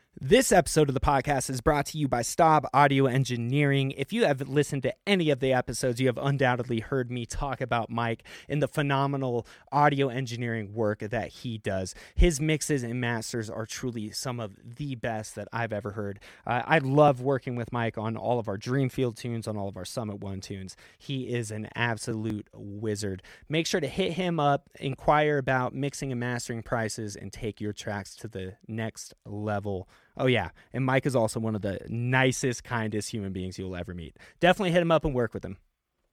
This episode of the podcast is brought to you by Staub Audio Engineering. If you have listened to any of the episodes, you have undoubtedly heard me talk about Mike and the phenomenal audio engineering work that he does. His mixes and masters are truly some of the best that I've ever heard. I love working with Mike on all of our Dreamfield tunes, on all of our Summit 1 tunes. He is an absolute wizard. Make sure to hit him up, inquire about mixing and mastering prices, and take your tracks to the next level. Oh, yeah. And Mike is also one of the nicest, kindest human beings you'll ever meet. Definitely hit him up and work with him.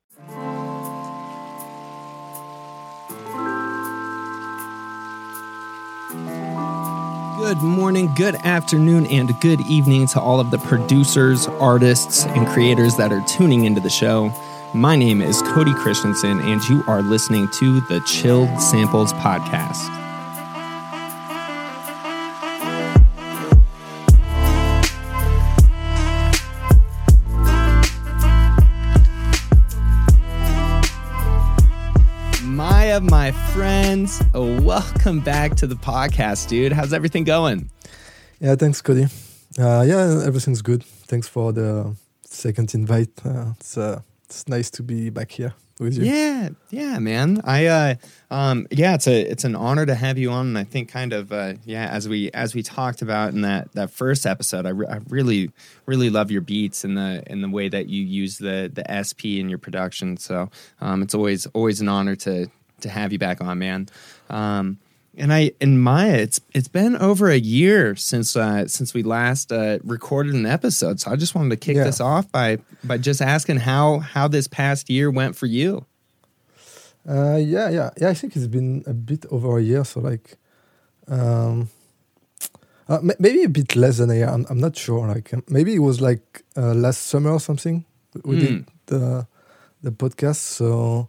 Good morning, good afternoon, and good evening to all of the producers, artists, and creators that are tuning into the show. My name is Cody Christensen, and you are listening to the Chilled Samples Podcast. My friends, welcome back to the podcast, dude. How's everything going? Yeah, thanks, Cody. Yeah, everything's good. Thanks for the second invite. It's nice to be back here with you. Yeah, man. It's an honor to have you on. And I think as we talked about in that first episode, I really love your beats and the way that you use the SP in your production. So it's always an honor to have you back on, man. And Maya, it's been over a year since we last recorded an episode. So I just wanted to kick this off by just asking how this past year went for you. Yeah. I think it's been a bit over a year. So maybe a bit less than a year. I'm not sure. Maybe it was last summer or something. We did the podcast. So.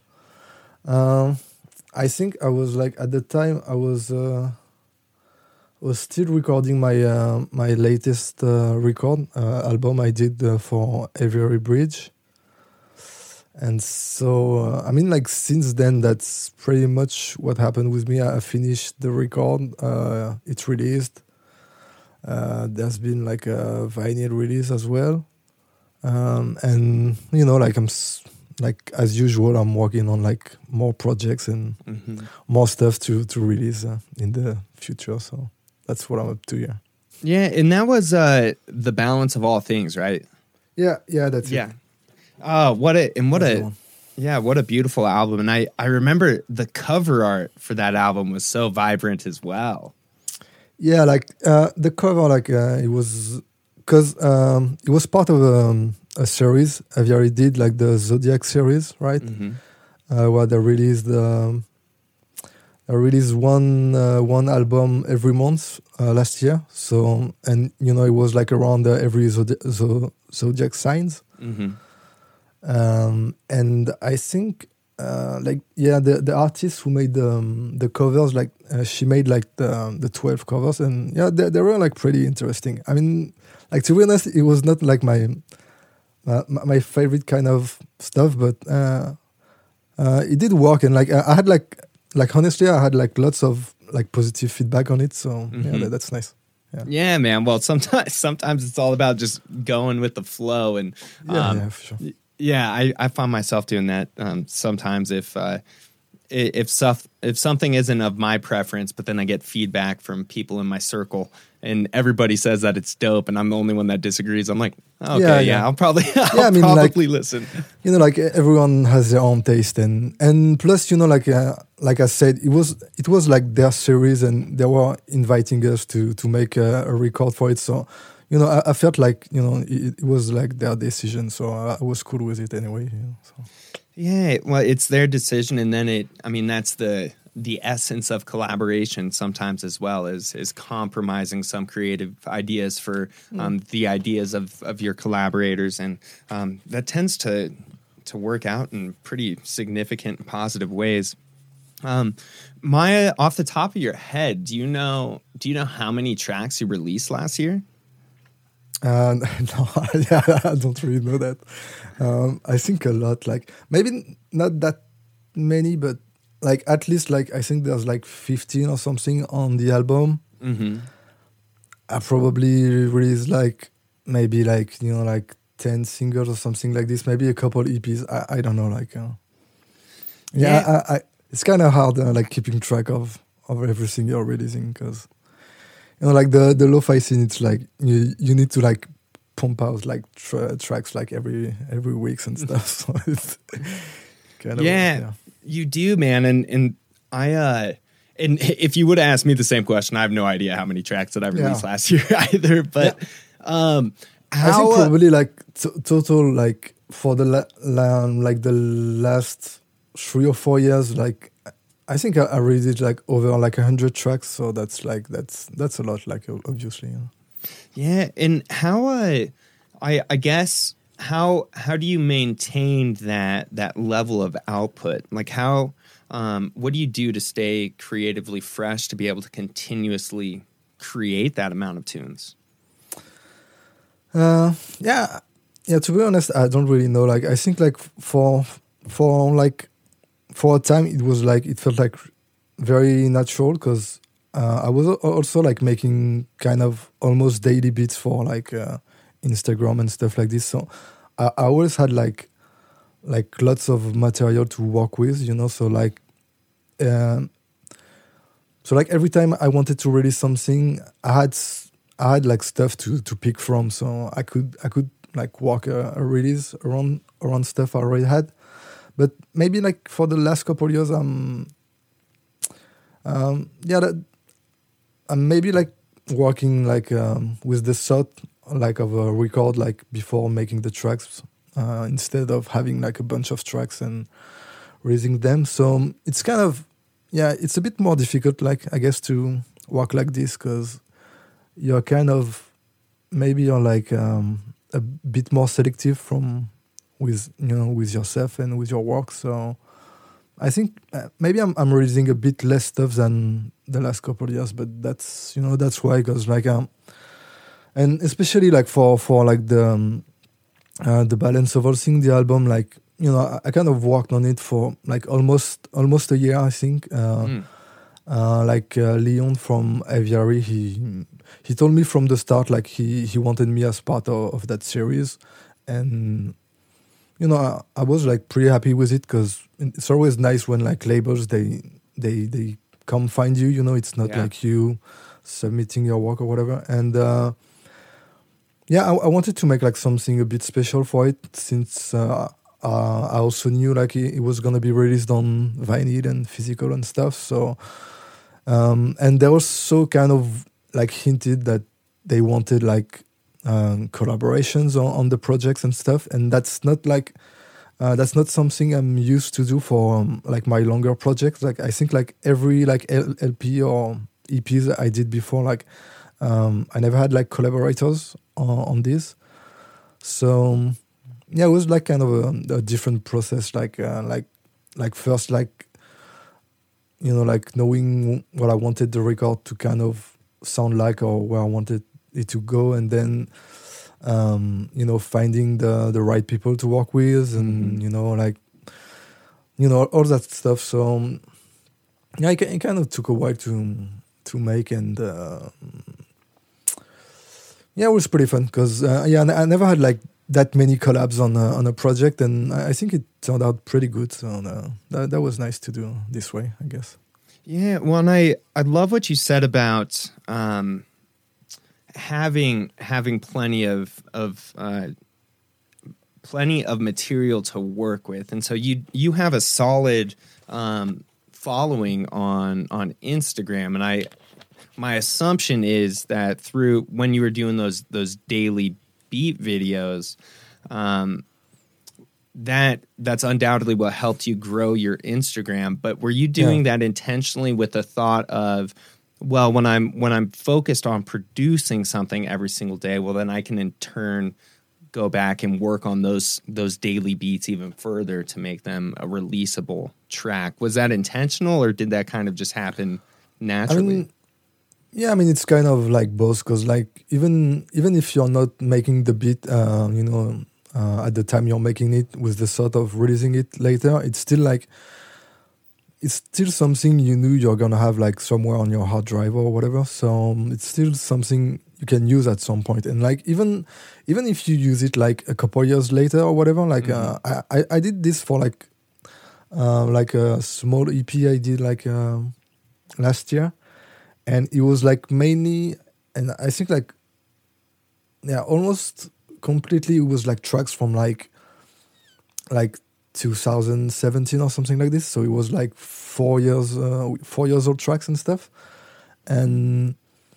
I think I was at the time I was still recording my latest record album I did for Avery Bridge, and so since then that's pretty much what happened with me. I finished the record, it's released. There's been a vinyl release as well, and I'm. As usual, I'm working on more projects and more stuff to release in the future. So that's what I'm up to. Yeah, and that was the balance of all things, right? Yeah, that's it. Oh, what a beautiful album. And I remember the cover art for that album was so vibrant as well. Yeah, the cover, it was because it was part of a series. Aviary did the Zodiac series, right? Where they released one album every month last year. So it was around every Zodiac signs. And I think the artist who made the covers, she made the 12 covers, and they were pretty interesting. I mean, to be honest, it was not my favorite kind of stuff, but it did work, and I had honestly I had lots of positive feedback on it, so that's nice. Yeah, man. Well, sometimes it's all about just going with the flow, and for sure. Yeah, I find myself doing that sometimes if something isn't of my preference, but then I get feedback from people in my circle and everybody says that it's dope and I'm the only one that disagrees, I'm like, okay, I'll probably listen. Everyone has their own taste, and plus, like I said, it was their series and they were inviting us to make a record for it. So, I felt it was their decision. So I was cool with it anyway. So. Yeah, well, it's their decision, and then that's the essence of collaboration sometimes as well, is compromising some creative ideas for the ideas of your collaborators, and that tends to work out in pretty significant positive ways. Maya, off the top of your head, do you know how many tracks you released last year? No, I don't really know that. I think a lot, maybe not that many, but at least I think there's 15 or something on the album. I probably release like maybe like like 10 singles or something like this, maybe a couple EPs. I don't know, like I it's kind of hard like keeping track of everything you're releasing, because like the lo-fi scene, it's like you need to like pump out like tracks like every weeks and stuff. So it's kind of you do, man. And I and if you would have asked me the same question, I have no idea how many tracks that I released last year either. But how I think probably like total like for the like the last 3 or 4 years, like I think I released like over like 100 tracks. So that's like that's a lot, like obviously. Yeah, and how I guess how do you maintain that level of output? Like how what do you do to stay creatively fresh to be able to continuously create that amount of tunes? Yeah. To be honest, I don't really know. Like I think like for a time it felt like very natural, because I was also like making kind of almost daily beats for like Instagram and stuff like this. So I always had like lots of material to work with, So like, every time I wanted to release something, I had like stuff to pick from, so I could like work a release around stuff I already had. But maybe like for the last couple of years, I'm maybe like working like with the thought like of a record like before making the tracks, instead of having like a bunch of tracks and releasing them. So it's kind of it's a bit more difficult, like I guess, to work like this, because you're kind of you're like a bit more selective with yourself and with your work. So I think maybe I'm releasing a bit less stuff than the last couple of years, but that's why, because like and especially like for like the balance of all things, the album, like I kind of worked on it for like almost a year, I think. Like Leon from Aviary, he told me from the start like he wanted me as part of that series, and I was like pretty happy with it, because it's always nice when like labels they come find you. It's not like you submitting your work or whatever. And I wanted to make like something a bit special for it, since I also knew like it was gonna be released on vinyl and physical and stuff. So and they also kind of like hinted that they wanted like collaborations on the projects and stuff, and that's not something I'm used to do for like my longer projects. Like I think like every like LP or EPs I did before, like I never had like collaborators on this. So it was like kind of a different process. Like first like like knowing what I wanted the record to kind of sound like, or where I wanted it to go, and then finding the right people to work with, and all that stuff. So it kind of took a while to make, and it was pretty fun, because I never had like that many collabs on a project, and I think it turned out pretty good. So that was nice to do this way, I guess. Yeah, well, and I love what you said about having plenty of material to work with, and so you have a solid following on Instagram, and my assumption is that through when you were doing those daily beat videos, that's undoubtedly what helped you grow your Instagram. But were you doing that intentionally with the thought of, well, when I'm focused on producing something every single day, well, then I can in turn go back and work on those daily beats even further to make them a releasable track? Was that intentional, or did that kind of just happen naturally? I mean, it's kind of like both, because like even if you're not making the beat, at the time you're making it, with the thought of releasing it later, it's still something you knew you're gonna have like somewhere on your hard drive or whatever. So it's still something you can use at some point. And like even if you use it like a couple years later or whatever, like I did this for like a small EP I did like last year, and it was like mainly, and I think like almost completely it was like tracks from like 2017 or something like this. So it was like 4 years old tracks and stuff. And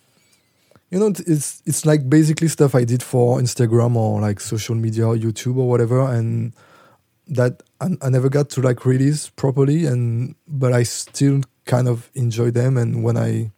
it's like basically stuff I did for Instagram or like social media or YouTube or whatever, and that I never got to like release properly, but I still kind of enjoy them. And when I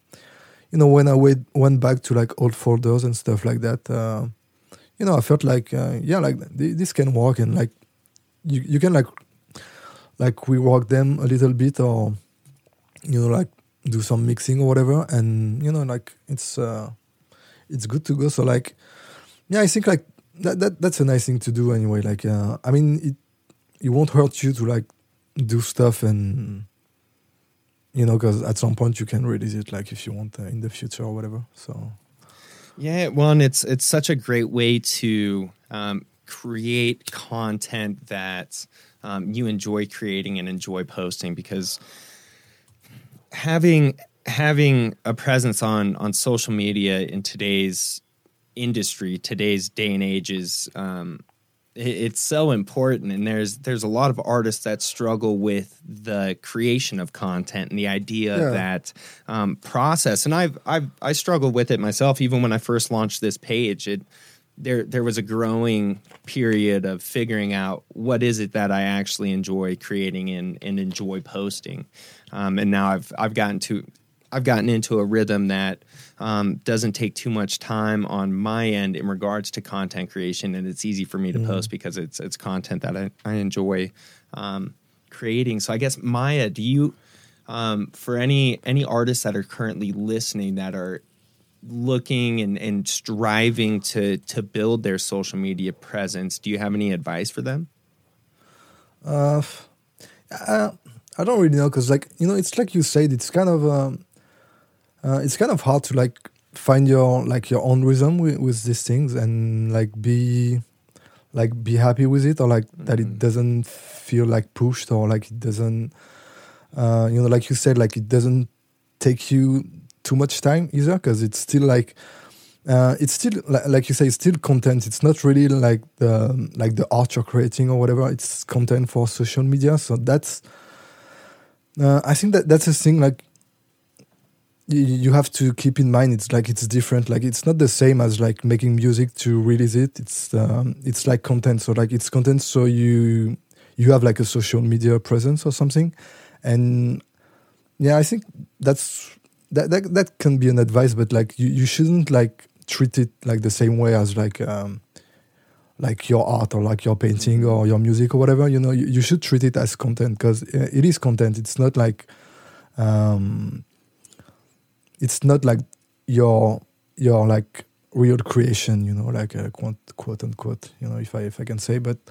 went back to like old folders and stuff like that, I felt like this can work, and like you can like rework them a little bit, or like do some mixing or whatever, and like it's good to go. So like I think like that's a nice thing to do anyway. Like I mean it won't hurt you to like do stuff, and because at some point you can release it like if you want in the future or whatever. So yeah, well, and it's such a great way to create content that you enjoy creating and enjoy posting, because having a presence on social media in today's industry, today's day and age is it's so important. And there's a lot of artists that struggle with the creation of content and the idea of that process. And I struggled with it myself, even when I first launched this page. There was a growing period of figuring out what is it that I actually enjoy creating and enjoy posting. And now I've gotten into a rhythm that doesn't take too much time on my end in regards to content creation, and it's easy for me to post because it's content that I enjoy creating. So I guess, Maya, do you for any artists that are currently listening that are looking and striving to build their social media presence, do you have any advice for them? I don't really know, because like it's like you said, it's kind of hard to like find your own rhythm with these things, and like be happy with it, or like that it doesn't feel like pushed, or like it doesn't like you said, like it doesn't take you too much time either, because it's still like it's still like you say, it's still content. It's not really like the art you're creating or whatever. It's content for social media. So that's I think that's a thing like you have to keep in mind. It's like it's different. Like it's not the same as like making music to release it. It's like content. So like it's content. So you have like a social media presence or something. And yeah, I think that can be an advice, but like you shouldn't like treat it like the same way as like your art or like your painting or your music or whatever. You should treat it as content, because it is content. It's not like your like real creation, like a quote unquote, if I can say. But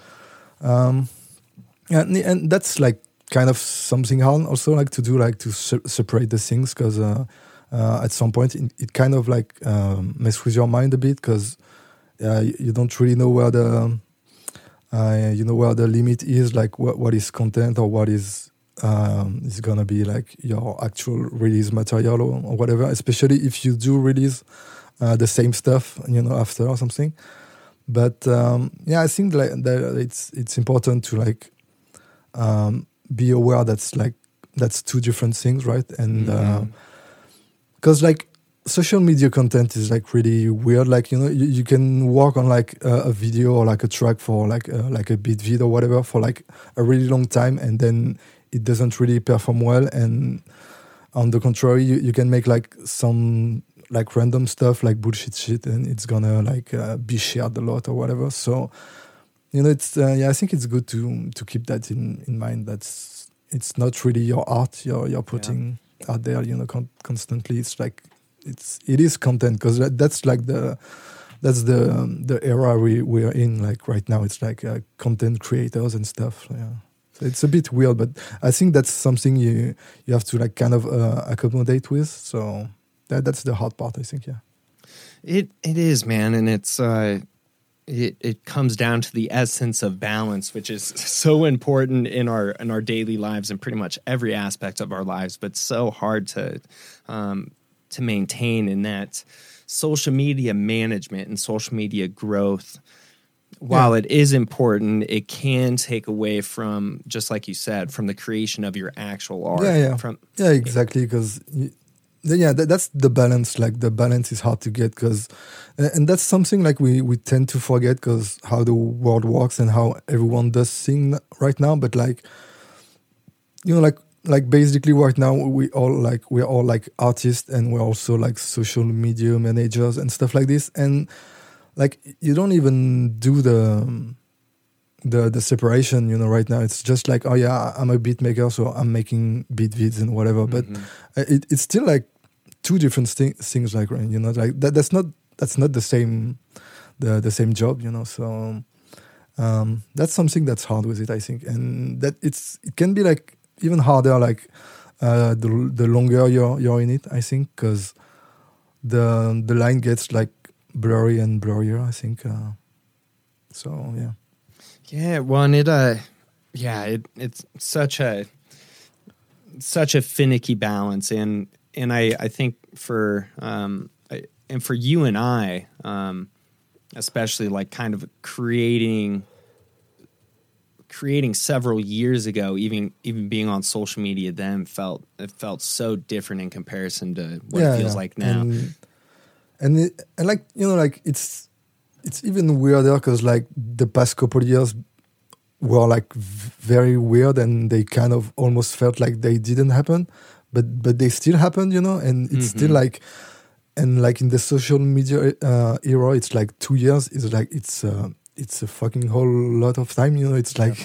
and that's like kind of something hard also, like to do, like to separate the things, because at some point it kind of like mess with your mind a bit, because you don't really know where the where the limit is, like what is content or what is gonna be like your actual release material or whatever, especially if you do release the same stuff after or something. But I think like that it's important to like be aware that's two different things, right? And because like social media content is like really weird. Like you can work on like a video or like a track for like a beat vid or whatever for like a really long time, and then it doesn't really perform well. And on the contrary, you can make like some like random stuff, like bullshit shit, and it's gonna like be shared a lot or whatever. So it's I think it's good to keep that in mind. It's not really your art you're putting out there, constantly. It's like it is content, because that's like the era we're in, like right now. It's like content creators and stuff. Yeah, so it's a bit weird, but I think that's something you have to like kind of accommodate with. So that's the hard part, I think. It is, man, and it comes down to the essence of balance, which is so important in our daily lives and pretty much every aspect of our lives, but so hard to maintain. In that social media management and social media growth, while it is important, it can take away from, just like you said, from the creation of your actual art. Yeah, exactly. Because that's the balance. Like the balance is hard to get, because, and that's something like we tend to forget, because how the world works and how everyone does things right now. But like, like basically right now we're all like artists, and we're also like social media managers and stuff like this. And like you don't even do the separation, right now. It's just like, oh yeah, I'm a beat maker, so I'm making beat vids and whatever. But it's still like two different things, like, like that's not the same the same job, So that's something that's hard with it, I think, and that it can be like even harder, like the longer you're in it, I think, because the line gets like blurry and blurrier, I think. So yeah. Yeah, well, and it's such a finicky balance, and I think for you and I, especially like kind of creating several years ago, even being on social media then felt so different in comparison to what it feels like now. And like, like it's even weirder, because like the past couple of years were like very weird, and they kind of almost felt like they didn't happen, but they still happened, and it's still like, and like in the social media era, it's like 2 years is like it's a fucking whole lot of time, It's like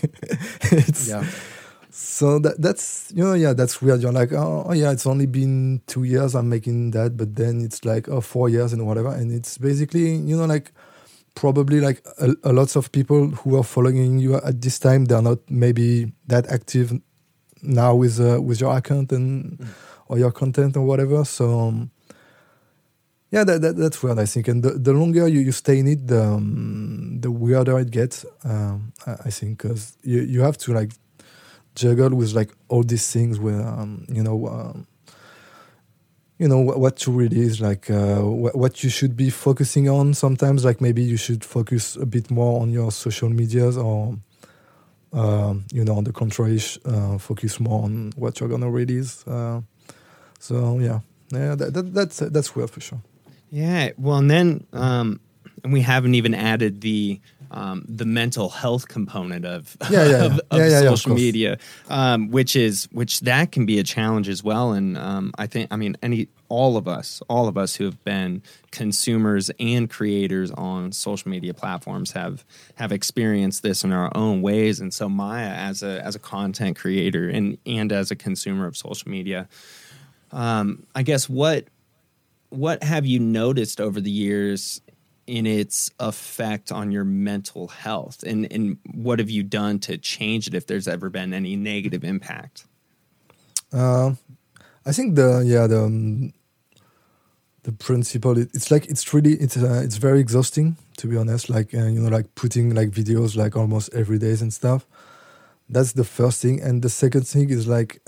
So that's that's weird. You're like, oh yeah, it's only been 2 years I'm making that, but then it's like 4 years and whatever, and it's basically like probably like a lots of people who are following you at this time, they're not maybe that active now with your account and or your content or whatever. So yeah, that's weird, I think. And the longer you stay in it, the weirder it gets. I think, because you have to like juggle with like all these things where what to release, like what you should be focusing on. Sometimes, like maybe you should focus a bit more on your social medias, or on the contrary, focus more on what you're gonna release. So yeah, that's weird for sure. Yeah, well, and then and we haven't even added the mental health component of social media, which that can be a challenge as well. And I think, all of us who have been consumers and creators on social media platforms have experienced this in our own ways. And so Maya, as a content creator and as a consumer of social media, I guess what have you noticed over the years in its effect on your mental health, and what have you done to change it, if there's ever been any negative impact? I think the principle, it's like it's very exhausting, to be honest, like like putting like videos like almost every day and stuff. That's the first thing. And the second thing is like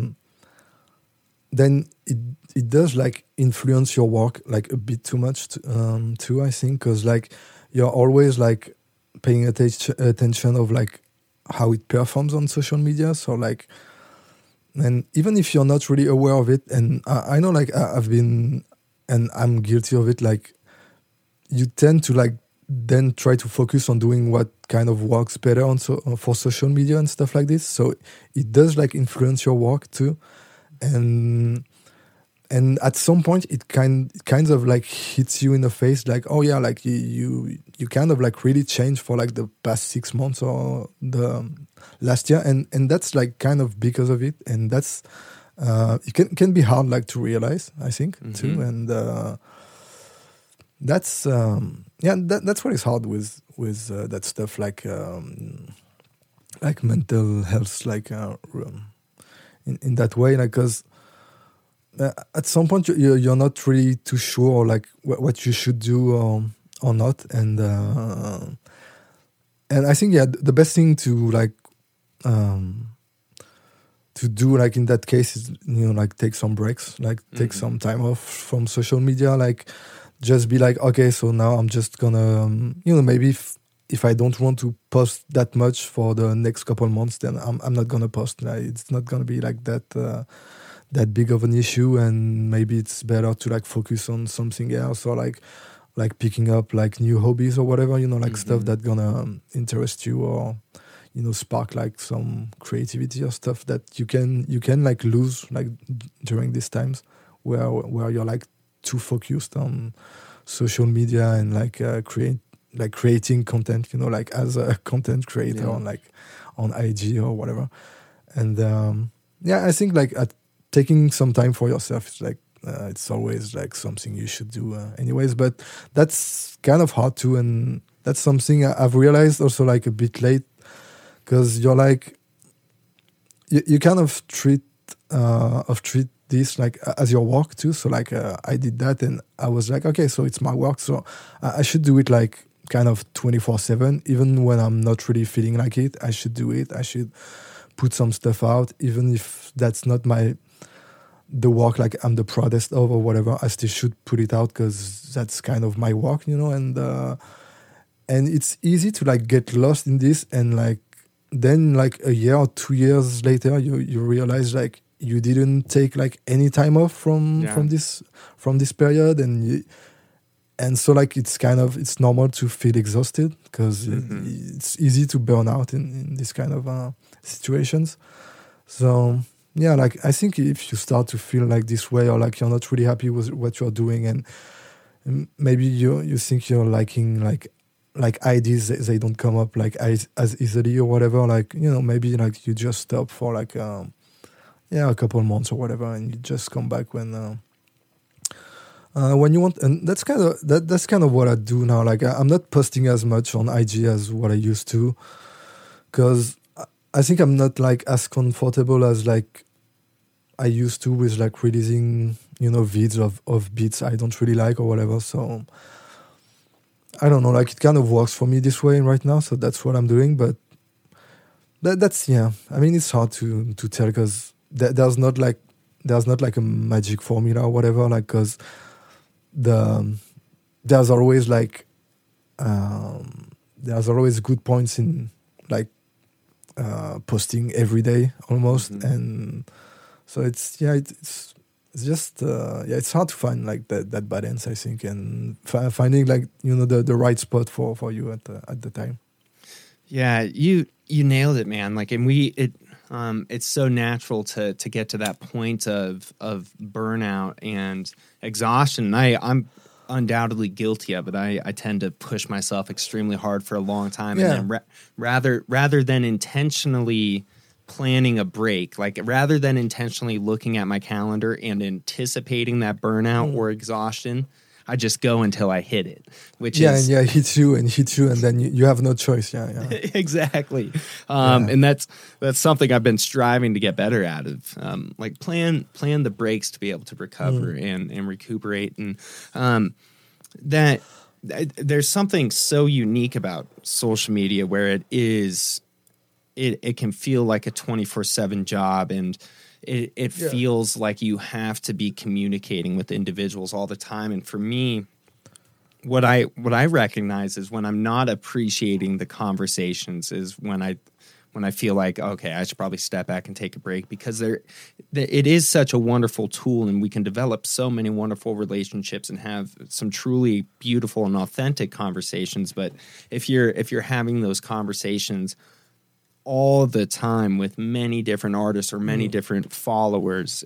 then it does like influence your work like a bit too much too, I think, because like you're always like paying attention of like how it performs on social media. So like, and even if you're not really aware of it, and I know like I've been, and I'm guilty of it, like you tend to like then try to focus on doing what kind of works better for social media and stuff like this. So it does like influence your work too. And at some point it kind of like hits you in the face, like, oh yeah, like you kind of like really changed for like the past 6 months or the last year, and that's like kind of because of it. And that's it can be hard like to realize, I think, too. And that's that's what is hard with that stuff, like mental health, like in that way, like, because at some point you're not really too sure like what you should do or not, and I think the best thing to like to do like in that case is like take some breaks, like take some time off from social media, like just be like, okay, so now I'm just gonna maybe if I don't want to post that much for the next couple months, then I'm not gonna post. Like, it's not gonna be like that that big of an issue, and maybe it's better to like focus on something else, or like picking up like new hobbies or whatever, like stuff that gonna interest you, or spark like some creativity or stuff that you can like lose like during these times where you're like too focused on social media and like creating content, like as a content creator on like on IG or whatever. And I think like taking some time for yourself is like it's always like something you should do anyways, but that's kind of hard too, and that's something I've realized also like a bit late, because you're like you kind of treat this like as your work too. So like I did that, and I was like, okay, so it's my work, so I should do it like kind of 24/7, even when I'm not really feeling like it. I should do it. I should put some stuff out, even if that's not the work like I'm the proudest of or whatever. I still should put it out because that's kind of my work, and it's easy to like get lost in this, and like then like a year or 2 years later you realize like you didn't take like any time off from this period, and so like it's normal to feel exhausted, because it's easy to burn out in this kind of situations. So yeah, like I think if you start to feel like this way, or like you're not really happy with what you're doing, and maybe you think you're liking like ideas, they don't come up like as easily or whatever, like maybe like you just stop for like a couple months or whatever, and you just come back when you want. And that's kind of what I do now. Like I'm not posting as much on IG as what I used to, because I think I'm not like as comfortable as like I used to with like releasing vids of beats I don't really like or whatever. So I don't know, like it kind of works for me this way right now, so that's what I'm doing. But that's I mean, it's hard to tell, because there's not like a magic formula or whatever, like, because there's always like there's always good points in like posting every day almost, and so it's just it's hard to find like that balance, I think, and finding like the right spot for you at the time. Yeah, you nailed it, man. Like, and it's so natural to get to that point of burnout and exhaustion. And I'm undoubtedly guilty of it. I tend to push myself extremely hard for a long time, and then rather than intentionally planning a break, like rather than intentionally looking at my calendar and anticipating that burnout or exhaustion, I just go until I hit it, which is hits you, and then you have no choice. Exactly. And that's something I've been striving to get better at, of like plan the breaks to be able to recover and recuperate, and that there's something so unique about social media where it can feel like a 24/7 job, and it feels like you have to be communicating with individuals all the time. And for me, what I recognize is when I'm not appreciating the conversations is when I feel like, okay, I should probably step back and take a break, because it is such a wonderful tool, and we can develop so many wonderful relationships and have some truly beautiful and authentic conversations. But if you're having those conversations all the time with many different artists or many different followers,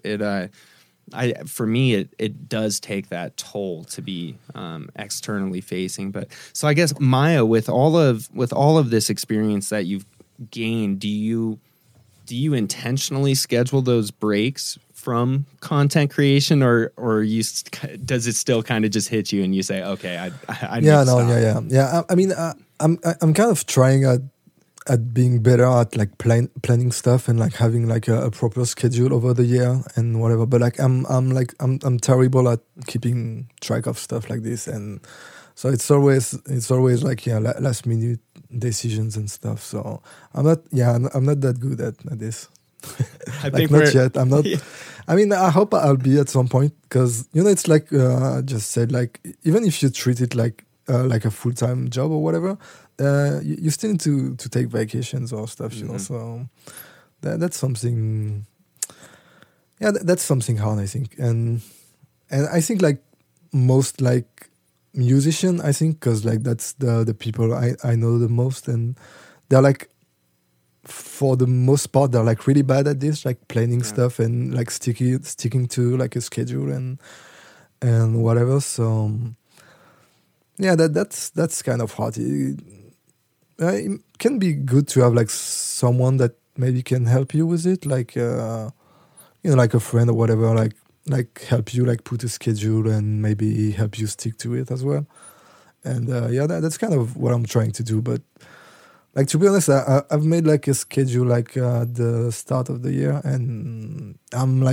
for me it does take that toll to be externally facing. But so I guess, Maya, with all of this experience that you've gained, do you intentionally schedule those breaks from content creation, or does it still kind of just hit you and you say, okay, I need to stop? I mean, I'm kind of trying at being better at like planning stuff and like having like a proper schedule over the year and whatever. But like I'm terrible at keeping track of stuff like this, and so it's always like last minute decisions and stuff. So I'm not that good at this. I like think not yet. I'm not. Yeah. I mean, I hope I'll be at some point, because it's like I just said, like even if you treat it like a full-time job or whatever, you still need to take vacations or stuff, you know. So that's something. Yeah, that's something hard, I think, and I think like most like musician, I think, because like that's the people I know the most, and they're like, for the most part, they're like really bad at this, like planning stuff and like sticking to like a schedule and whatever. So yeah, that's kind of hard. It can be good to have like someone that maybe can help you with it, like like a friend or whatever, like help you like put a schedule and maybe help you stick to it as well. And that's kind of what I'm trying to do. But like, to be honest, I've made like a schedule like at the start of the year, and I'm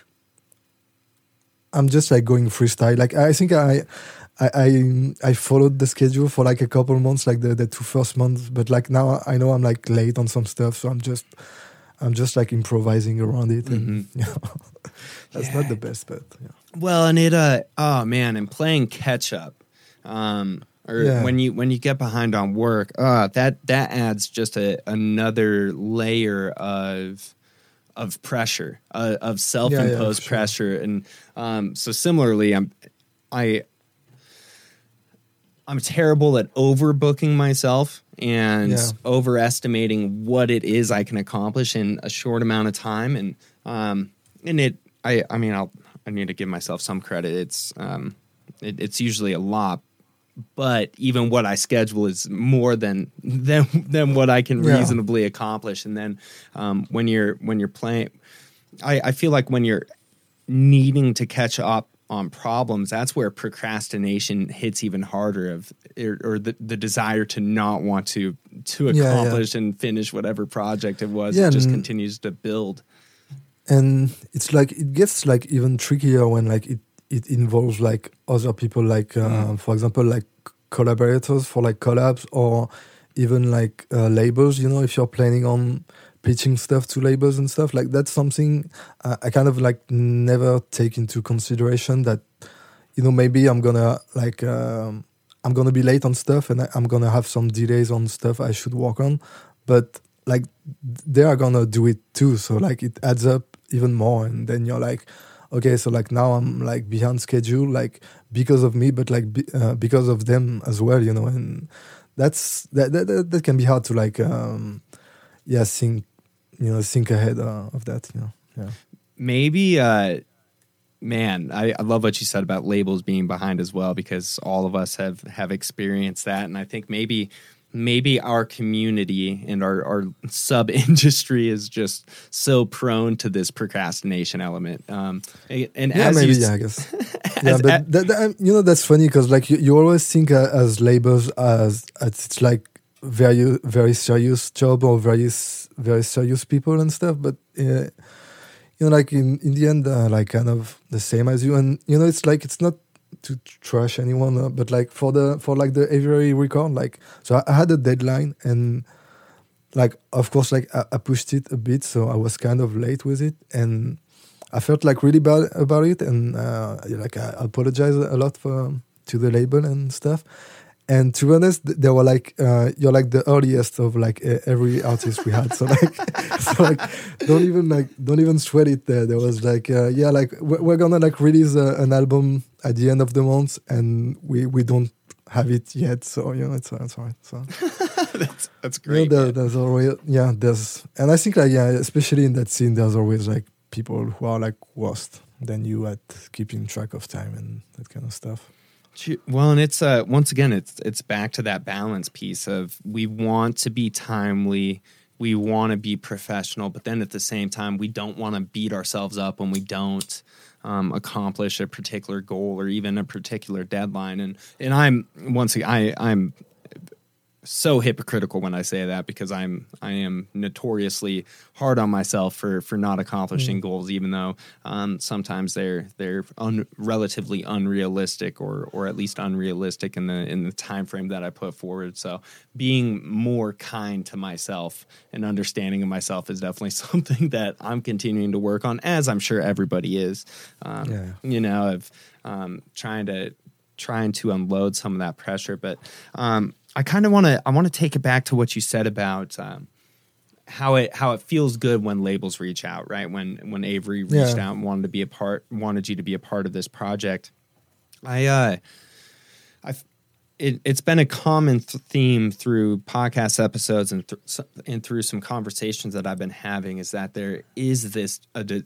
just like going freestyle. Like I think I followed the schedule for like a couple months, like the 2 first months. But like now I know I'm like late on some stuff, so I'm just like improvising around it, and that's not the best, but yeah. Well, and it and playing catch up. When you get behind on work, that adds just another layer of pressure, of self-imposed pressure, and so similarly, I'm terrible at overbooking myself and overestimating what it is I can accomplish in a short amount of time, and I need to give myself some credit. It's usually a lot. But even what I schedule is more than what I can reasonably accomplish. And then when you're playing, I feel like when you're needing to catch up on problems, that's where procrastination hits even harder, or the desire to not want to accomplish and finish whatever project it was. It just continues to build. And it's like it gets like even trickier when like it involves like other people, like for example, like collaborators for like collabs, or even like labels, if you're planning on pitching stuff to labels and stuff, like that's something I kind of like never take into consideration, that maybe I'm gonna like I'm gonna be late on stuff, and I'm gonna have some delays on stuff I should work on, but like they are gonna do it too, so like it adds up even more, and then you're like, okay, so like now I'm like behind schedule, like because of me, but like because of them as well, and that can be hard to like think ahead of that, yeah. Maybe man, I love what you said about labels being behind as well, because all of us have experienced that, and I think maybe our community and our sub industry is just so prone to this procrastination element. I guess. But that's funny, because like you always think as labels as it's like very very serious job, or very very serious people and stuff, but like in the end, like kind of the same as you, and it's like, it's not to trash anyone, but like for like the Avery record, like, so I had a deadline, and like of course like I pushed it a bit, so I was kind of late with it, and I felt like really bad about it, and like I apologize a lot to the label and stuff. And to be honest, they were like, you're like the earliest of like every artist we had. So like, don't even sweat it there. There was like, like we're gonna like release an album at the end of the month, and we don't have it yet. So it's all right. So that's great. There's always and I think like especially in that scene, there's always like people who are like worse than you at keeping track of time and that kind of stuff. Well, and it's once again, it's back to that balance piece of, we want to be timely, we want to be professional, but then at the same time, we don't want to beat ourselves up when we don't accomplish a particular goal or even a particular deadline. And I'm once again, I'm so hypocritical when I say that, because I am notoriously hard on myself for not accomplishing goals, even though sometimes they're relatively unrealistic, or at least unrealistic in the time frame that I put forward. So being more kind to myself and understanding of myself is definitely something that I'm continuing to work on, as I'm sure everybody is. You know, of trying to unload some of that pressure, but I kind of want to take it back to what you said about how it feels good when labels reach out, right? When Avery reached out and wanted you to be a part of this project. It's been a common theme through podcast episodes and through some conversations that I've been having, is that there is this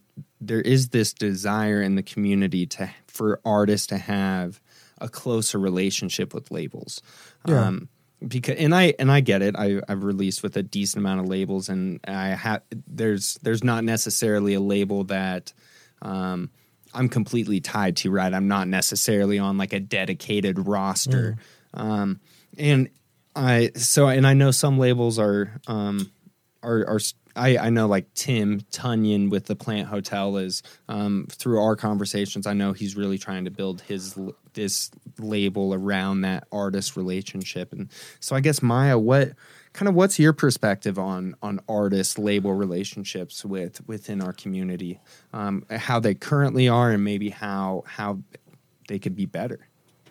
desire in the community for artists to have a closer relationship with labels. Because I get it. I've released with a decent amount of labels, and there's not necessarily a label that I'm completely tied to, right? I'm not necessarily on like a dedicated roster. And I know some labels are I know like Tim Tunyon with the Plant Hotel is through our conversations, I know he's really trying to build this label around that artist relationship. And so I guess, Maya, what's your perspective on artist label relationships within our community, how they currently are, and maybe how they could be better?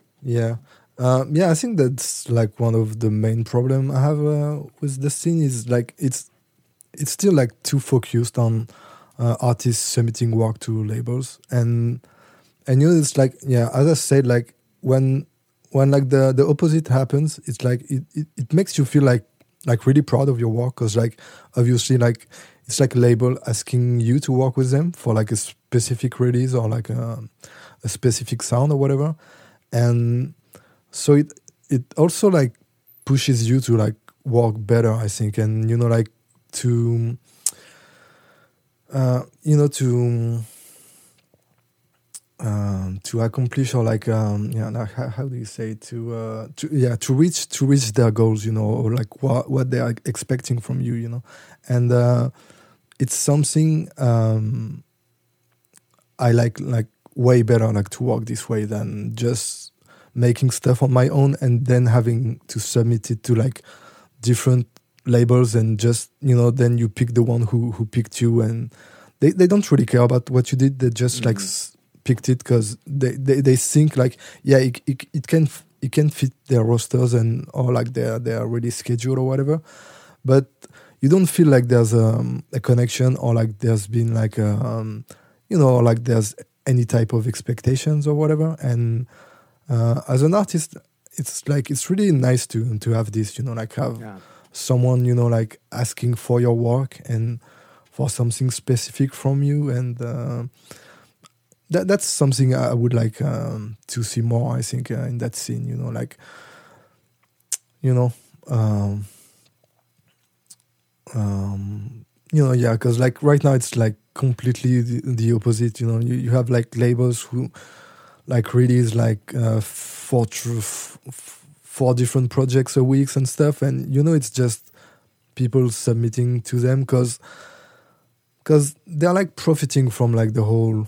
I think that's like one of the main problem I have with the scene, is like it's still like too focused on artists submitting work to labels, and it's like, as I said, like when like the opposite happens, it's like it makes you feel like really proud of your work, because like obviously like it's like a label asking you to work with them for like a specific release or like a specific sound or whatever, and so it also like pushes you to like work better, I think, and like to accomplish, or like how do you say, to reach their goals, or like what they are expecting from you, and it's something I like way better, like to work this way than just making stuff on my own and then having to submit it to like different labels, and just then you pick the one who picked you, and they don't really care about what you did. They just like picked it because they think like it can fit their rosters or like their release schedule or whatever, but you don't feel like there's a connection, or like there's been like like there's any type of expectations or whatever. And as an artist, it's like it's really nice to have this, like have someone like asking for your work and for something specific from you, and that's something I would like to see more, I think, in that scene, like because like right now it's like completely the opposite. You have like labels who like release like 4 different projects a week and stuff, and it's just people submitting to them because they're like profiting from like the whole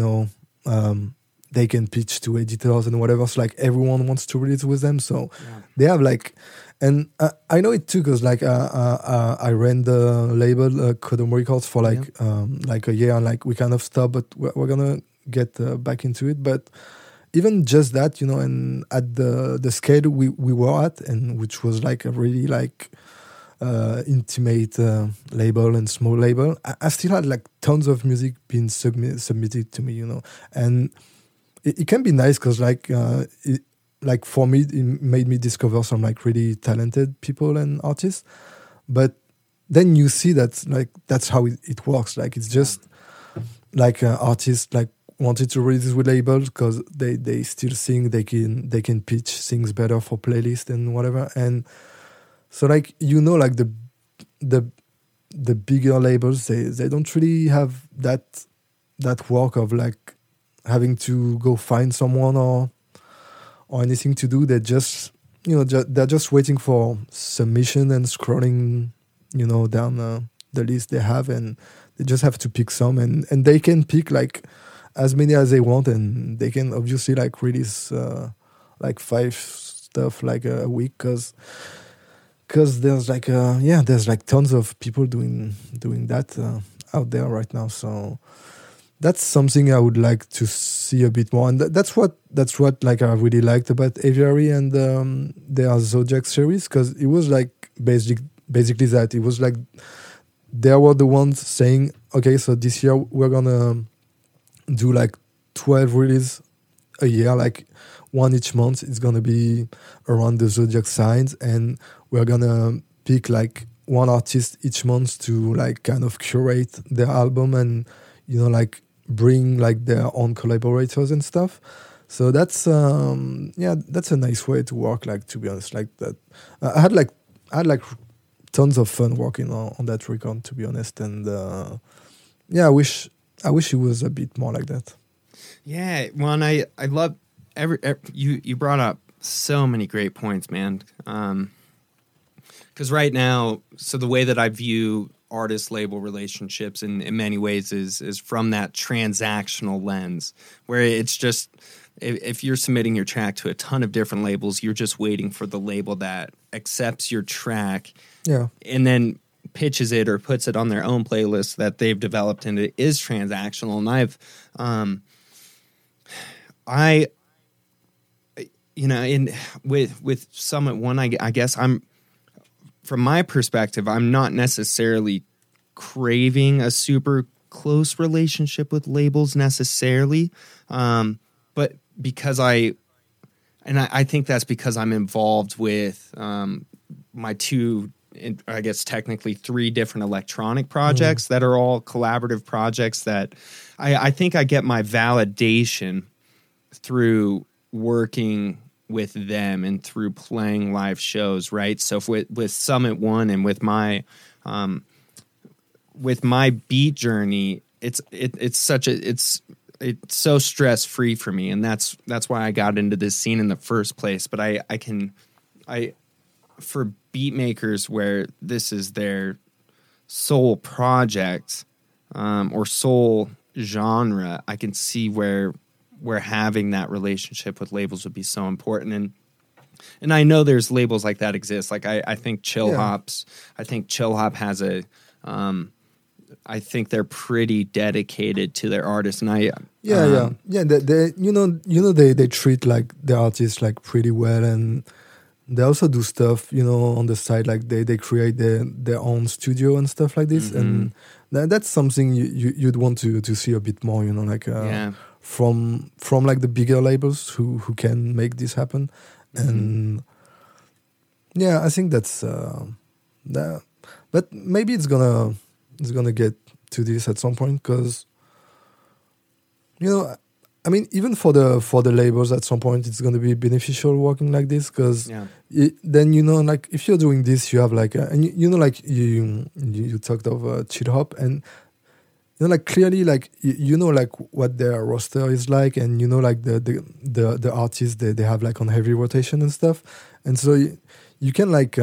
they can pitch to editors and whatever, so like everyone wants to release with them, so they have like, and I know it too, because like I ran the label Codom Records for like a year, and like we kind of stopped, but we're gonna get back into it. But even just that, and at the scale we were at, and which was like a really like intimate label and small label, I still had like tons of music being submitted to me, and it can be nice because like like for me it made me discover some like really talented people and artists, but then you see that like that's how it works. Like it's just like artists like wanted to release with labels because they still think they can pitch things better for playlist and whatever. And so like like the bigger labels, they don't really have that work of like having to go find someone or anything to do. They just they're just waiting for submission and scrolling, down the list they have, and they just have to pick some, and they can pick like as many as they want, and they can obviously like release like 5 stuff like a week, because there's like there's like tons of people doing that out there right now. So that's something I would like to see a bit more, and that's what like I really liked about Aviary and their Zodiac series, because it was like basically that it was like they were the ones saying, okay, so this year we're gonna do like 12 releases a year, like one each month. It's gonna be around the Zodiac signs, and we're gonna pick like one artist each month to like kind of curate their album and like bring like their own collaborators and stuff. So that's that's a nice way to work, like, to be honest. Like that, I had like tons of fun working on that record, to be honest. And I wish it was a bit more like that. Yeah, well, and I love you brought up so many great points, man. Because right now, so the way that I view artist-label relationships in many ways is from that transactional lens, where it's just, if you're submitting your track to a ton of different labels, you're just waiting for the label that accepts your track, and then pitches it or puts it on their own playlist that they've developed, and it is transactional. And with Summit One, I guess from my perspective, I'm not necessarily craving a super close relationship with labels necessarily, but because I think that's because I'm involved with my 2, I guess technically 3 different electronic projects that are all collaborative projects that I think I get my validation through working with them and through playing live shows, right? So with Summit One and with my beat journey, it's so stress free for me, and that's why I got into this scene in the first place. But I for beat makers where this is their sole project or sole genre, I can see where having that relationship with labels would be so important. And I know there's labels like that exist. Like I think Chill Hop has a I think they're pretty dedicated to their artists, and they treat like the artists like pretty well, and they also do stuff on the side, like they create their own studio and stuff like this, and that's something you'd want to see a bit more, from like the bigger labels who can make this happen. And I think that's that. But maybe it's gonna get to this at some point, because I mean, even for the labels at some point, it's gonna be beneficial working like this, because then like if you're doing this, you have like and like you talked of Chill Hop, and like clearly like like what their roster is like, and like the artists they have like on heavy rotation and stuff, and so you can like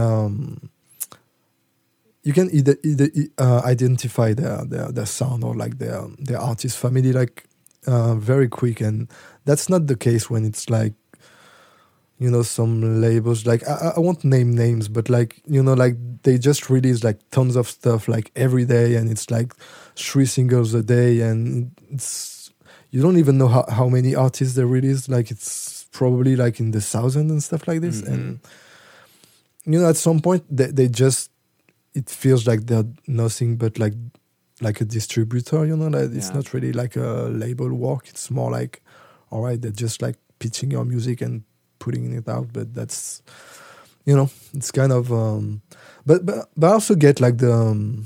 you can either identify their sound or like their artist family like very quick, and that's not the case when it's like some labels, like I won't name names, but like like they just release like tons of stuff like every day, and it's like 3 singles a day, and it's you don't even know how many artists they release. Like it's probably like in the thousands and stuff like this. And at some point they just, it feels like they're nothing but like a distributor, like it's not really like a label work. It's more like, all right, they're just like pitching your music and putting it out. But that's it's kind of but I also get like the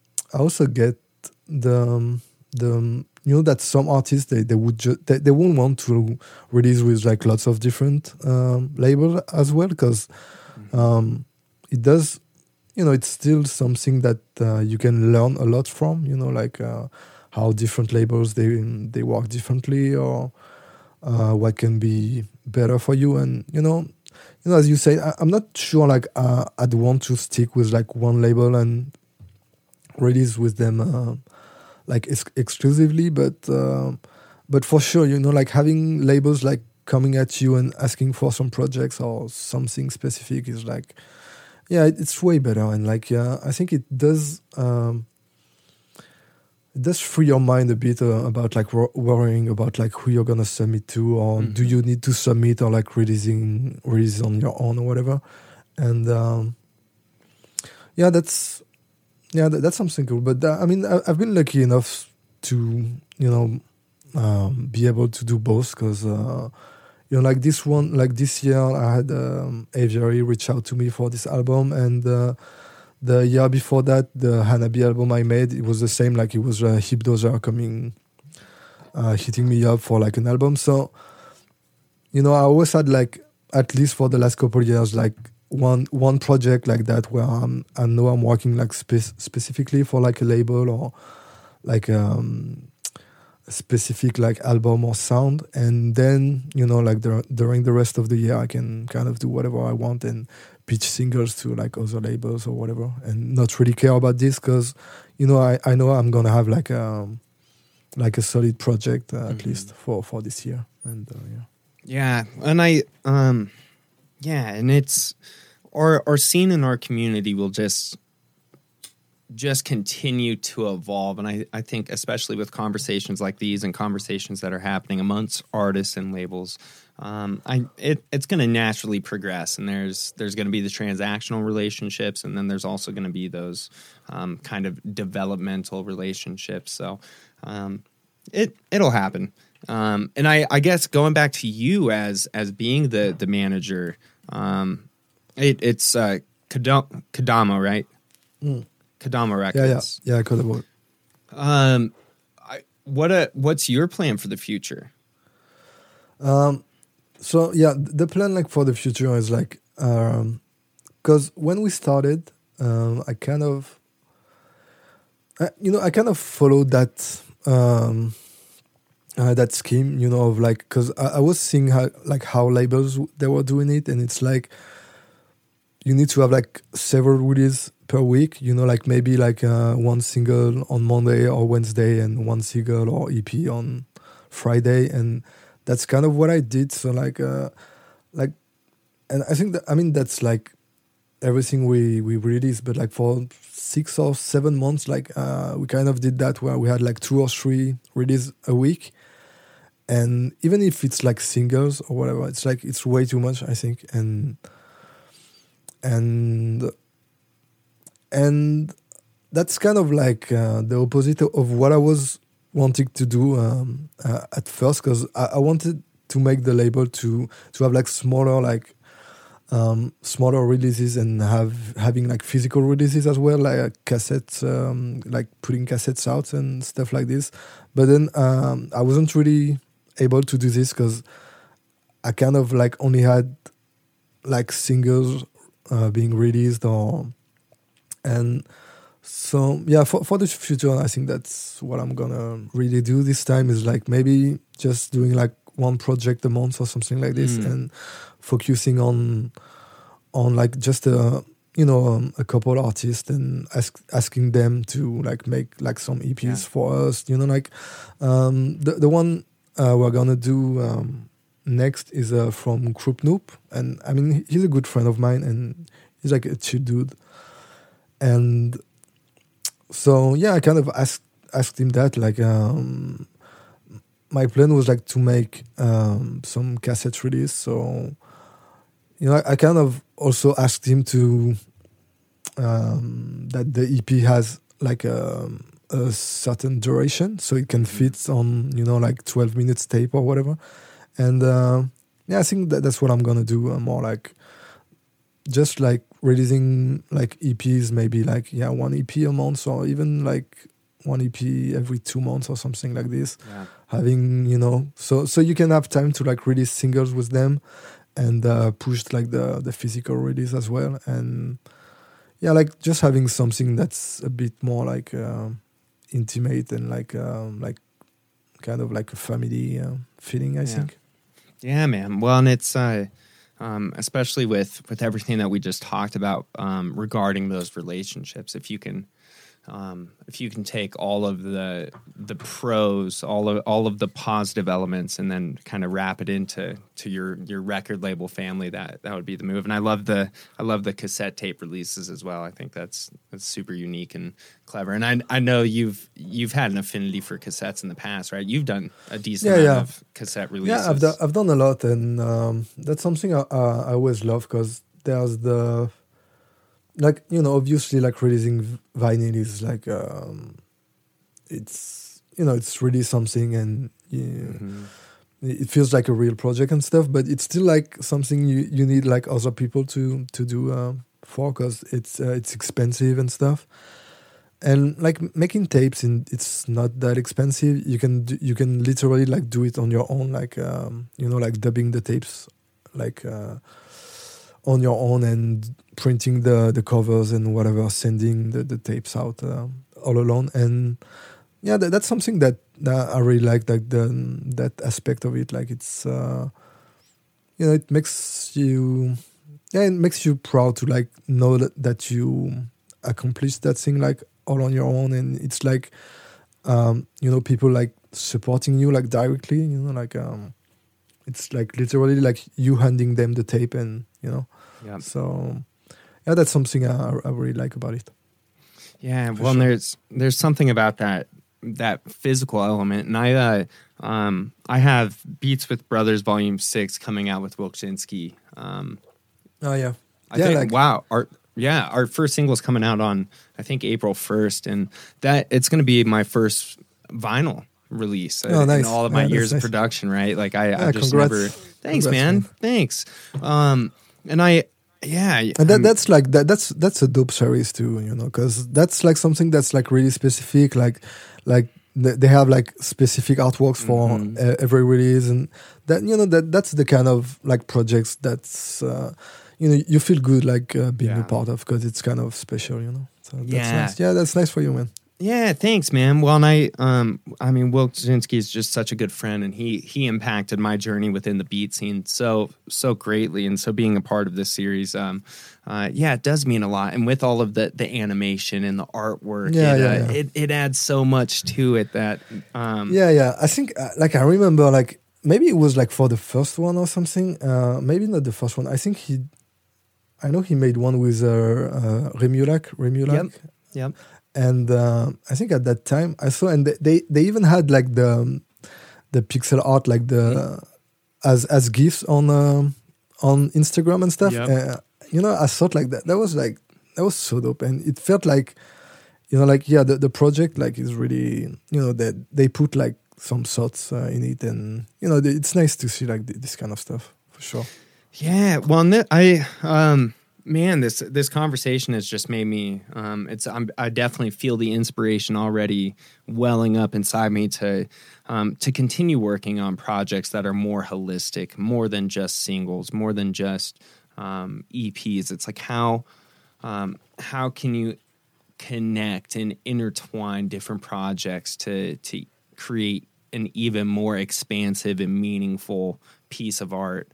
that some artists they would they won't want to release with like lots of different labels as well, because it does, it's still something that you can learn a lot from, like how different labels they work differently, or what can be better for you. And as you say, I'm not sure like I'd want to stick with like one label and release with them like exclusively, but for sure, like having labels like coming at you and asking for some projects or something specific is like, yeah, it's way better. And like, yeah, I think it does free your mind a bit about like worrying about like who you're gonna submit to, or do you need to submit or like release on your own or whatever. And that's something cool. But I mean, I've been lucky enough to be able to do both, because like this year I had Aviary reach out to me for this album, and the year before that, the Hanabi album I made, it was the same. Like it was Hipdozer coming, hitting me up for like an album. So I always had like, at least for the last couple of years, like one project like that where I know I'm working like specifically for like a label or like a specific like album or sound, and then like during the rest of the year I can kind of do whatever I want and pitch singles to like other labels or whatever, and not really care about this, because I know I'm gonna have like a solid project at least for this year. And and it's our scene in our community will just continue to evolve. And I think especially with conversations like these and conversations that are happening amongst artists and labels, it's going to naturally progress. And there's going to be the transactional relationships, and then there's also going to be those kind of developmental relationships. So it'll happen. And I guess going back to you as being the manager, it's Kodama, right? Kodama Records. Yeah, Kodama. What's your plan for the future? So yeah, the plan like for the future is like, because when we started, I kind of followed that that scheme, of like, because I was seeing how labels they were doing it, and it's like you need to have like several releases per week, like maybe like one single on Monday or Wednesday and one single or EP on Friday, and that's kind of what I did. So like, and I think that's like everything we released, but like for 6 or 7 months, like we kind of did that, where we had like 2 or 3 releases a week, and even if it's like singles or whatever, it's like it's way too much, I think, and that's kind of like the opposite of what I was wanting to do at first, because I wanted to make the label to have like smaller releases, and having like physical releases as well, like cassettes, like putting cassettes out and stuff like this. But then I wasn't really able to do this, because I kind of like only had like singles being released, and so yeah, for the future, I think that's what I'm gonna really do this time, is like maybe just doing like one project a month or something like this, and focusing on like just a couple artists, and asking them to like make like some EPs for us, like the one we're gonna do next is from Group Noop, and I mean he's a good friend of mine, and he's like a chill dude, and so yeah, I kind of asked him that, like my plan was like to make some cassette release, so I kind of also asked him to that the EP has like a certain duration, so it can fit on like 12 minutes tape or whatever. And I think that's what I'm gonna do, more like just like releasing like EPs, maybe like one EP a month, or even like one EP every 2 months or something like this. Having so you can have time to like release singles with them, and push like the physical release as well, and like just having something that's a bit more like intimate, and like kind of like a family feeling, I think. Yeah, man. Well, and it's especially with everything that we just talked about regarding those relationships. If you can take all of the pros, all of the positive elements, and then kind of wrap it into your record label family, that would be the move. And I love the cassette tape releases as well. I think that's super unique and clever. And I know you've had an affinity for cassettes in the past, right? You've done a decent amount of cassette releases. Yeah, I've done a lot, and that's something I always love, because there's the, like, obviously, like, releasing vinyl is like it's really something, and it feels like a real project and stuff, but it's still like something you need like other people to do for, because it's expensive and stuff. And like making tapes, it's not that expensive. You can literally like do it on your own, like like dubbing the tapes, like on your own, and printing the covers and whatever, sending the tapes out all alone. And yeah, that's something that I really like that aspect of it. Like, it's it makes you proud to like know that you accomplished that thing like all on your own. And it's like people like supporting you like directly, like it's like literally like you handing them the tape, and Yeah. So yeah, that's something I really like about it. Yeah, well, sure. There's something about that physical element, and I have Beats with Brothers Volume 6 coming out with Wilczynski. Oh yeah, I think our first single is coming out on, I think, April 1st, and that it's going to be my first vinyl release in all of my years of production. Right, like I just congrats. never. Thanks, man. Thanks. And that's like that's a dope series too, because that's like something that's like really specific, like they have like specific artworks for every release, and that that's the kind of like projects that's you feel good like being a part of, because it's kind of special, so that's nice. Yeah, that's nice for you, man. Yeah, thanks, man. Well, and I mean, Wilczynski is just such a good friend, and he impacted my journey within the beat scene so greatly, and so being a part of this series, it does mean a lot. And with all of the animation and the artwork, it adds so much to it that. I think like I remember like maybe it was like for the first one or something. Maybe not the first one. I think I know he made one with Remulak. Yep. And I think at that time I saw, and they even had like the pixel art, like the as GIFs on Instagram and stuff. Yep. I thought like that was so dope, and it felt like the project like is really that they put like some thoughts in it, and it's nice to see like this kind of stuff for sure. Yeah, well, man, this conversation has just made me. I definitely feel the inspiration already welling up inside me to continue working on projects that are more holistic, more than just singles, more than just EPs. It's like how can you connect and intertwine different projects to create an even more expansive and meaningful piece of art.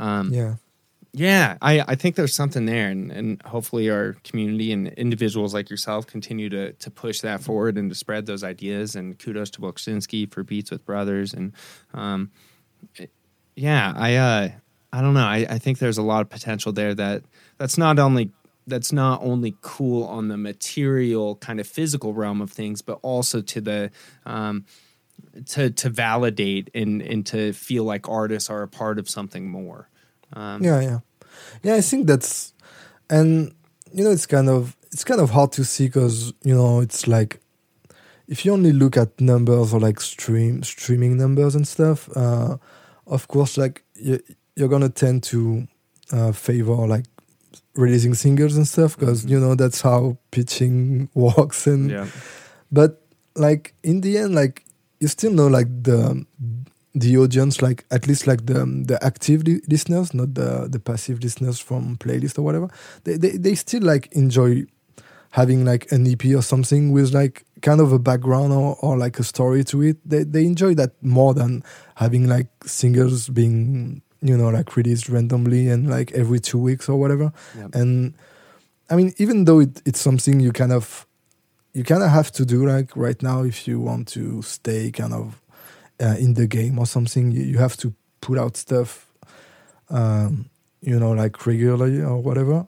Yeah, I think there's something there, and hopefully our community and individuals like yourself continue to push that forward and to spread those ideas. And kudos to Wilczynski for Beats with Brothers. And I don't know. I think there's a lot of potential there that's not only cool on the material kind of physical realm of things, but also to the to validate and to feel like artists are a part of something more. I think that's, and it's kind of hard to see, because it's like if you only look at numbers or like streaming numbers and stuff, of course like you're gonna tend to favor like releasing singles and stuff, because that's how pitching works, and but like in the end, like you still know like the audience, like at least like the active listeners, not the passive listeners from playlist or whatever, they still like enjoy having like an EP or something with like kind of a background or like a story to it. They enjoy that more than having like singles being like released randomly and like every 2 weeks or whatever. Yep. And I mean, even though it's something you kind of have to do like right now if you want to stay kind of in the game or something, you have to put out stuff, like regularly or whatever.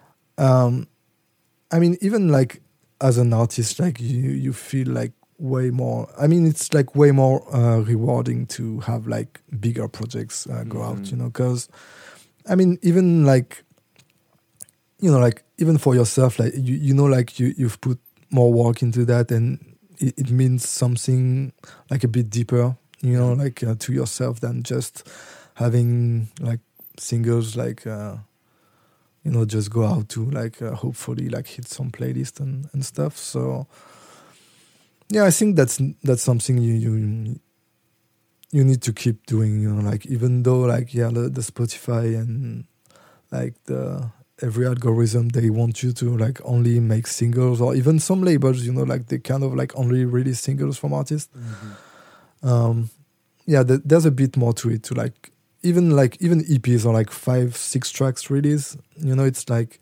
I mean, even like as an artist, like you feel like way more. I mean, it's like way more rewarding to have like bigger projects go out, because I mean, even like, like even for yourself, like like you've put more work into that, and it means something like a bit deeper, like to yourself than just having like singles like just go out to like hopefully like hit some playlist and stuff. So yeah, I think that's something you need to keep doing, like even though like the Spotify and like the every algorithm, they want you to like only make singles, or even some labels, like they kind of like only release singles from artists. There's a bit more to it, to like even EPs or like 5-6 tracks release, it's like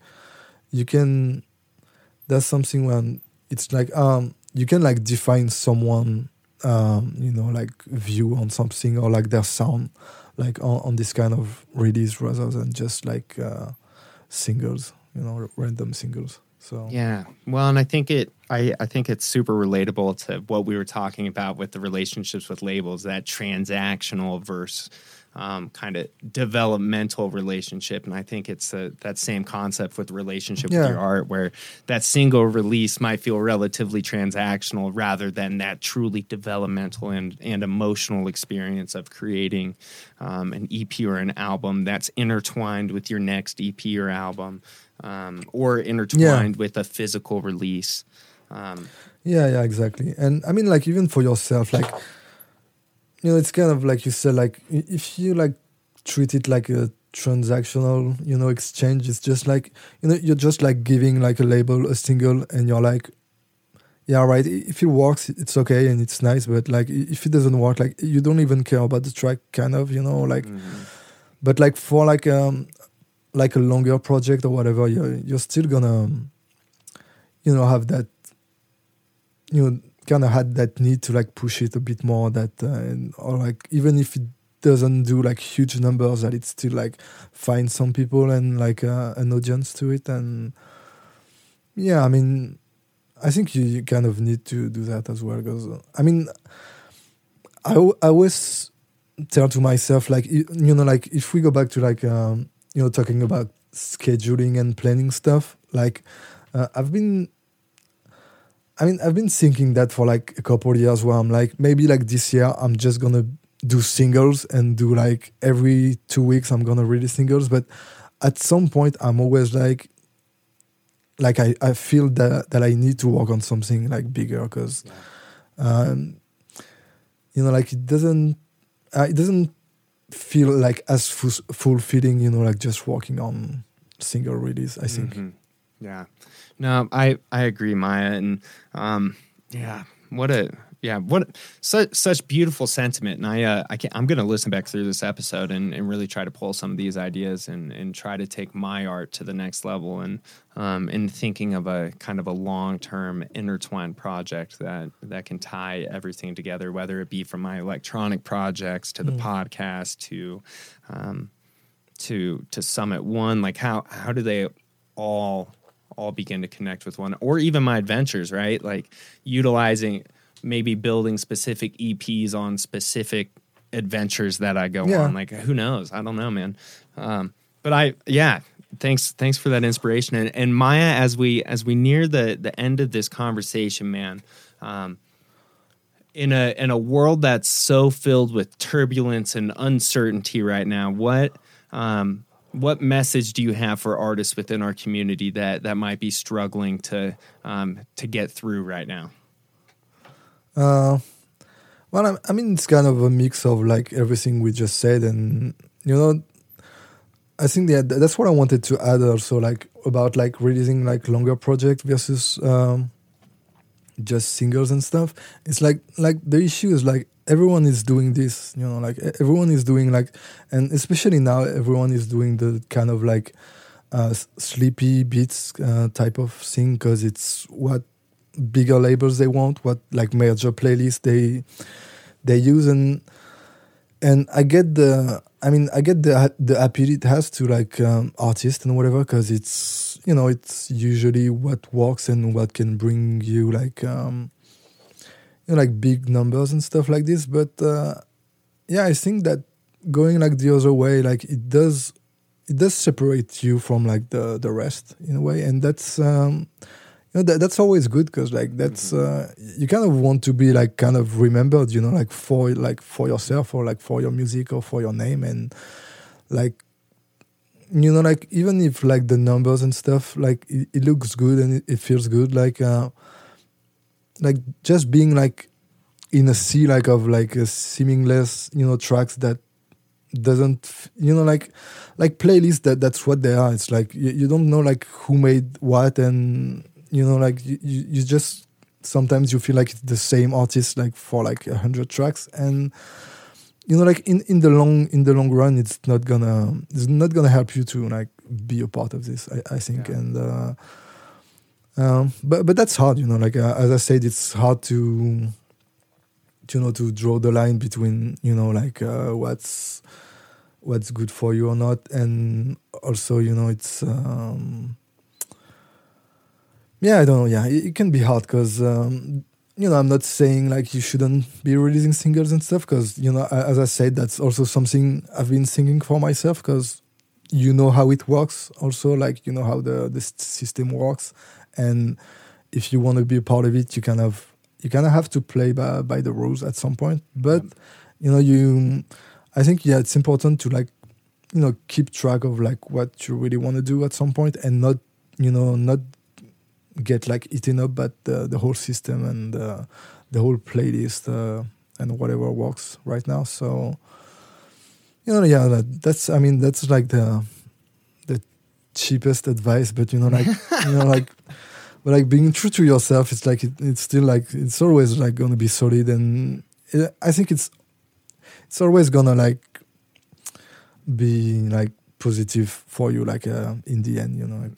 there's something when it's like you can like define someone like view on something, or like their sound like on this kind of release, rather than just like singles, random singles. So yeah, well, and I think it's super relatable to what we were talking about with the relationships with labels, that transactional versus kind of developmental relationship. And I think it's that same concept with the relationship with your art, where that single release might feel relatively transactional rather than that truly developmental and emotional experience of creating an EP or an album that's intertwined with your next EP or album, or intertwined with a physical release. Exactly. And I mean, like even for yourself, like, it's kind of like you said, like if you like treat it like a transactional, exchange, it's just like, you're just like giving like a label a single, and you're like, yeah, right, if it works, it's okay and it's nice, but like if it doesn't work, like you don't even care about the track, kind of, like. But like for like a longer project or whatever, you're still gonna, have that, kind of had that need to like push it a bit more, that or like even if it doesn't do like huge numbers, that it's still like find some people and like an audience to it. And I mean, I think you kind of need to do that as well, because I mean, I always tell to myself, like like if we go back to like talking about scheduling and planning stuff, like I've been thinking that for like a couple of years, where I'm like, maybe like this year I'm just gonna do singles and do like every 2 weeks I'm gonna release singles. But at some point I'm always like I feel that I need to work on something like bigger, because like it doesn't feel like as fulfilling, like just working on single release, I think. Mm-hmm. Yeah. No, I agree, Maya. And such beautiful sentiment. And I'm going to listen back through this episode and really try to pull some of these ideas and try to take my art to the next level. And in thinking of a kind of a long-term intertwined project that can tie everything together, whether it be from my electronic projects to the podcast to Summit One, like how do they all begin to connect with one, or even my adventures, right? Like utilizing, maybe building specific EPs on specific adventures that I go on. Like, who knows? I don't know, man. But thanks for that inspiration. And Maya, as we near the end of this conversation, man, in a world that's so filled with turbulence and uncertainty right now, what message do you have for artists within our community that might be struggling to get through right now? Well, I mean, it's kind of a mix of like everything we just said, and I think that's what I wanted to add also, like about like releasing like longer project versus just singles and stuff. It's like the issue is like everyone is doing this, like everyone is doing like, and especially now everyone is doing the kind of like sleepy beats type of thing, because it's what bigger labels they want, what like major playlists they use. And I get the appeal it has to like artists and whatever, because it's it's usually what works and what can bring you like like big numbers and stuff like this. But I think that going like the other way, like it does separate you from like the rest in a way, and that's that's always good, because like that's you kind of want to be like kind of remembered, like for yourself, or like for your music, or for your name. And like like even if like the numbers and stuff, like it looks good and it feels good, like just being like in a sea like of like a seamless tracks that doesn't like playlists, that's what they are. It's like you don't know like who made what, and like you just sometimes you feel like it's the same artist like for like 100 tracks, and like in the long run it's not gonna help you to like be a part of this, I think. And but that's hard, like as I said, it's hard to to draw the line between like what's good for you or not. And also it's I don't know. Yeah, it can be hard, because I'm not saying like you shouldn't be releasing singles and stuff, because as I said, that's also something I've been thinking for myself, because how it works also, like how the system works, and if you want to be a part of it, you kind of have to play by the rules at some point. But I think it's important to like keep track of like what you really want to do at some point, and not not get like eaten up by the whole system and the whole playlist and whatever works right now. So that's like the cheapest advice, but like like, but like being true to yourself, it's like it's still like it's always like gonna be solid. And I think it's always gonna like be like positive for you, like in the end,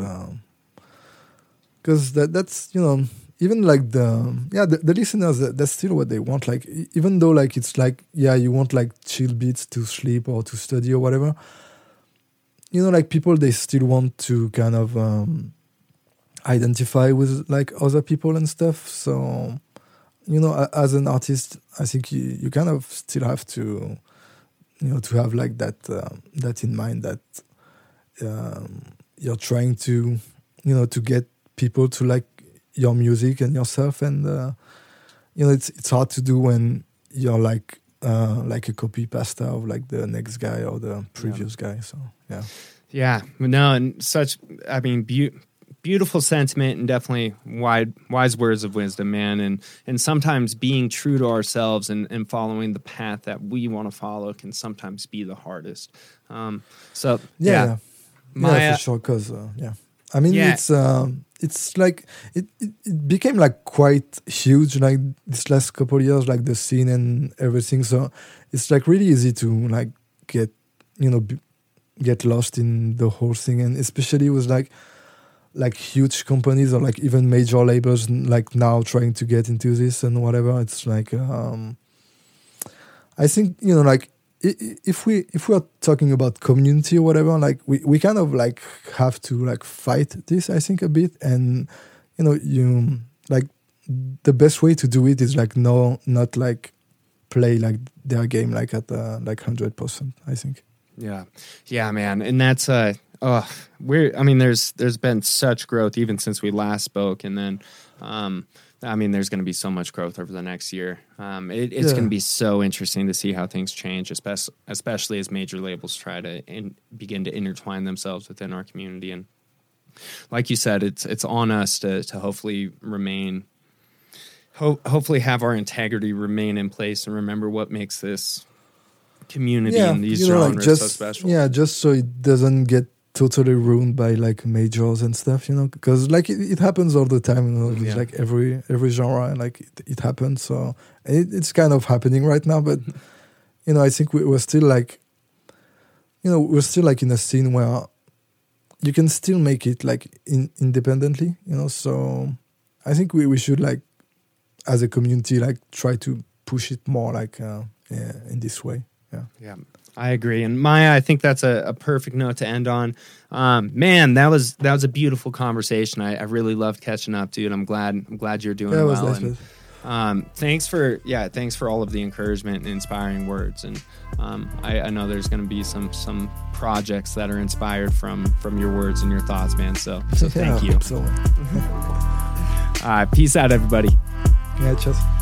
because that's even like the listeners, that's still what they want. Like even though like it's like you want like chill beats to sleep or to study or whatever, like people, they still want to kind of identify with like other people and stuff. So as an artist, I think you kind of still have to to have like that in mind, that you're trying to to get people to like your music and yourself. And it's hard to do when you're like a copy pasta of like the next guy or the previous guy. So no, and such, I mean, beautiful sentiment, and definitely wise words of wisdom, man. And sometimes being true to ourselves and following the path that we want to follow can sometimes be the hardest. For sure. Because I mean, it's like it became like quite huge like this last couple of years, like the scene and everything. So it's like really easy to like get get lost in the whole thing, and especially with like huge companies or like even major labels like now trying to get into this and whatever. It's like I think like if we are talking about community or whatever, like we kind of like have to like fight this, I think, a bit. And you like the best way to do it is like not like play like their game like at like 100%, I think. Yeah, man. And that's there's been such growth even since we last spoke, and then there's going to be so much growth over the next year. It's going to be so interesting to see how things change, especially as major labels try to begin to intertwine themselves within our community. And like you said, it's on us to hopefully hopefully have our integrity remain in place and remember what makes this community and these genres so special. Yeah, just so it doesn't get totally ruined by like majors and stuff, you know, because like it happens all the time, you know, with like every genre, and like it happens. So it's kind of happening right now, but you know, I think we're still like, you know, we're still like in a scene where you can still make it like independently, you know. So I think we should like, as a community, like try to push it more like in this way. Yeah, I agree. And Maya, I think that's a perfect note to end on. Man, that was a beautiful conversation. I really loved catching up, dude. I'm glad you're doing well. Nice, and thanks for all of the encouragement and inspiring words. And I know there's going to be some projects that are inspired from your words and your thoughts, man. So thank you. Absolutely. Peace out, everybody. Yeah, cheers.